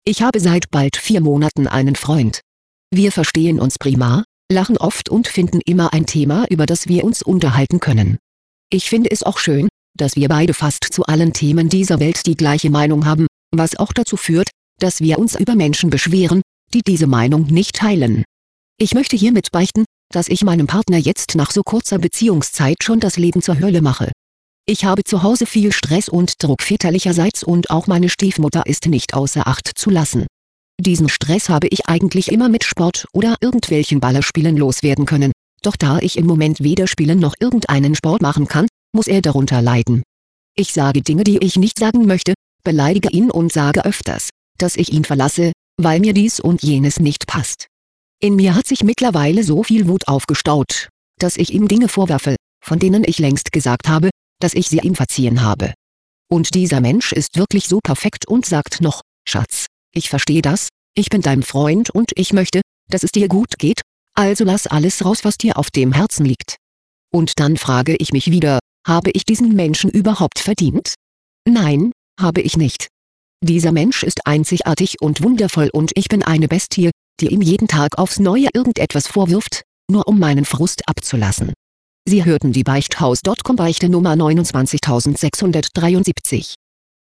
Ich habe seit bald 4 Monaten einen Freund. Wir verstehen uns prima, lachen oft und finden immer ein Thema, über das wir uns unterhalten können. Ich finde es auch schön, dass wir beide fast zu allen Themen dieser Welt die gleiche Meinung haben, was auch dazu führt, dass wir uns über Menschen beschweren, die diese Meinung nicht teilen. Ich möchte hiermit beichten, dass ich meinem Partner jetzt nach so kurzer Beziehungszeit schon das Leben zur Hölle mache. Ich habe zu Hause viel Stress und Druck väterlicherseits und auch meine Stiefmutter ist nicht außer Acht zu lassen. Diesen Stress habe ich eigentlich immer mit Sport oder irgendwelchen Ballerspielen loswerden können, doch da ich im Moment weder spielen noch irgendeinen Sport machen kann, muss er darunter leiden. Ich sage Dinge, die ich nicht sagen möchte, beleidige ihn und sage öfters, dass ich ihn verlasse, weil mir dies und jenes nicht passt. In mir hat sich mittlerweile so viel Wut aufgestaut, dass ich ihm Dinge vorwerfe, von denen ich längst gesagt habe, dass ich sie ihm verziehen habe. Und dieser Mensch ist wirklich so perfekt und sagt noch: Schatz, ich verstehe das, ich bin dein Freund und ich möchte, dass es dir gut geht, also lass alles raus, was dir auf dem Herzen liegt. Und dann frage ich mich wieder, habe ich diesen Menschen überhaupt verdient? Nein, habe ich nicht. Dieser Mensch ist einzigartig und wundervoll und ich bin eine Bestie, die ihm jeden Tag aufs Neue irgendetwas vorwirft, nur um meinen Frust abzulassen. Sie hörten die Beichthaus.com Beichte Nummer 29673.